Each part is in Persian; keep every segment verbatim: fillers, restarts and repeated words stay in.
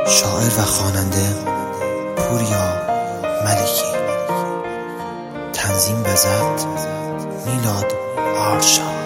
شاعر و خواننده پوریا ملکی. تنظیم و ضبط میلاد آرشا.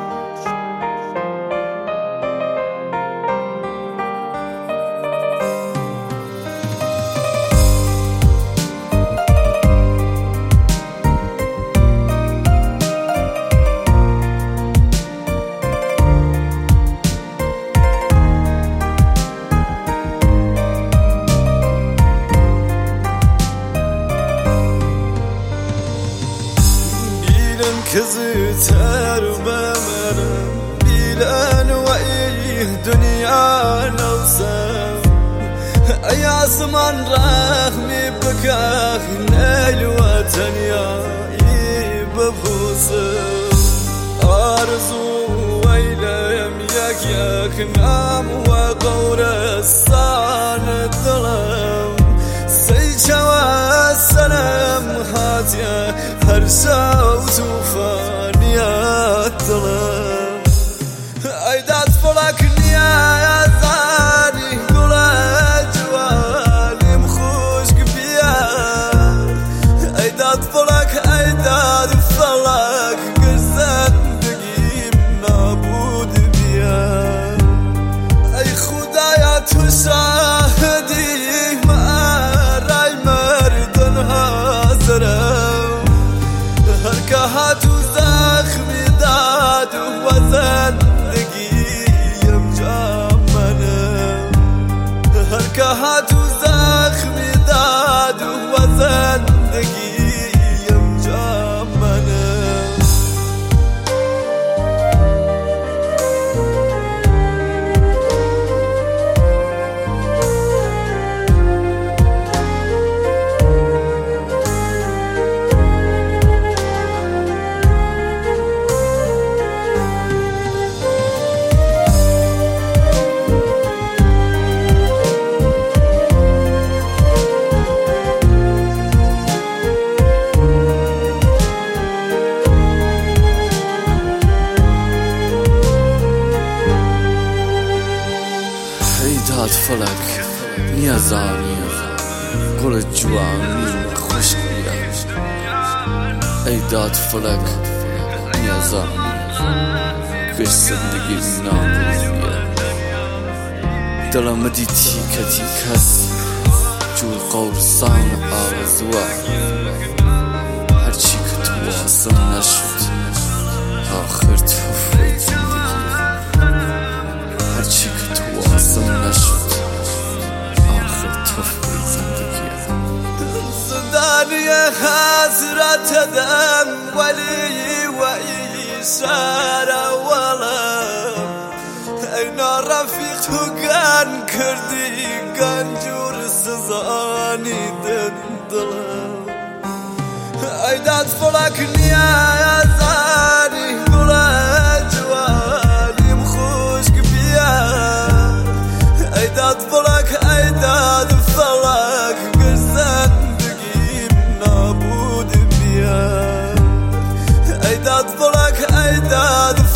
كزيتر بمرم بيلان وإيه دنيا نوسم أي عصمان رحمي بكاخ نيل وتنيا ببوسم أرزو ويلم يك يك نام وقور الصان الظلم سيجوا السلام هاتيا هرسا وتوفان يا الظلم أيدات فلك يا زاني قولا جوالي مخوشك بيا أيدات فلك أيدات فلك قرزان دقيم نابود بيا أي خدايا تشاهدي هات وزخمي داد وزندگی ام جامنه هرکه هات وزخمي داد وزندگی ام جامنه هات فلك يا زاني قول جواني خوش بيا اي داد فلك يا زاني كش زندگی نابود بيا دلم دي تيكا تيكاس جو قورسان آرزوا هرچی که تو واسم نشد آخر توفید هرچی که تو واسم نشد آخر توفید زندگی صداني حسرت دم ولي وإشارة ولا أين رفيق كان كردي كان جور سزاني دندلم أيدات فلك يا زاني قولا جوالي مخوشك بيا أيدات فلك أيدات فلك قرزان دقيم نابود بيا أيدات فلك أيدات